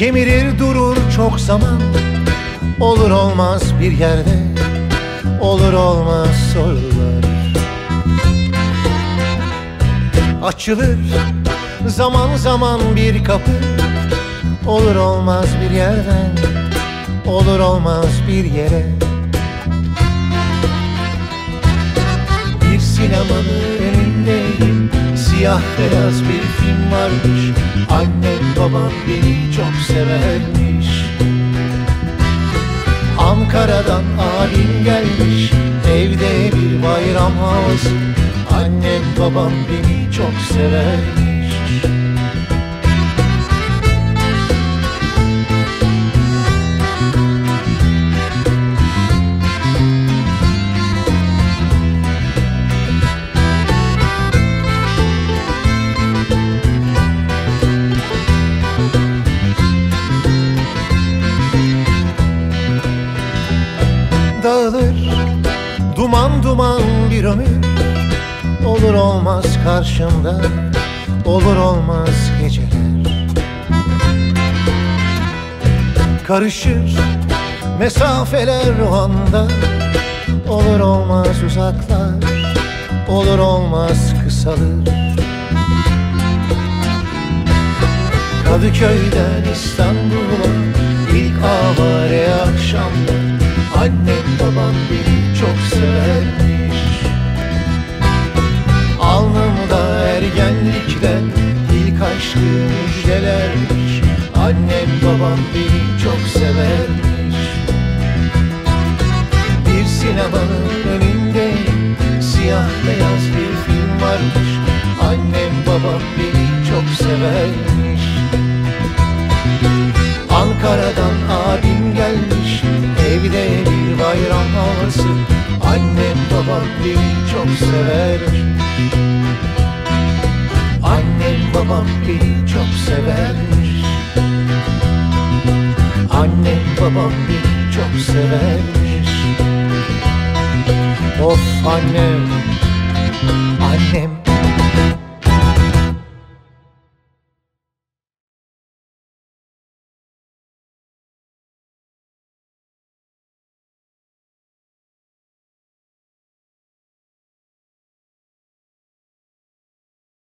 Kemirir durur çok zaman, olur olmaz bir yerde, olur olmaz sorular. Açılır zaman zaman bir kapı, olur olmaz bir yerden, olur olmaz bir yere. Bir sinemanın önündeyim, siyah beyaz bir film varmış. Annem babam beni çok severmiş. Ankara'dan abim gelmiş, evde bir bayram havası. Annem babam beni çok severmiş. Dağılır duman duman bir ömür, olur olmaz karşımda, olur olmaz geceler. Karışır mesafeler o anda, olur olmaz uzaklar, olur olmaz kısalır. Kadıköy'den İstanbul'a ilk avare akşamlar, annem babam beni çok severmiş. Alnımda ergenlikten ilk aşkı müjdelermiş. Annem babam beni çok severmiş. Bir sinemanın önündeyim, siyah beyaz bir film varmış. Annem babam beni çok severmiş. Ankara'dan abim gelmiş, evde bir bayram havası. Annem babam beni çok severmiş. Annem babam beni çok severmiş. Annem babam beni çok severmiş. Of annem, annem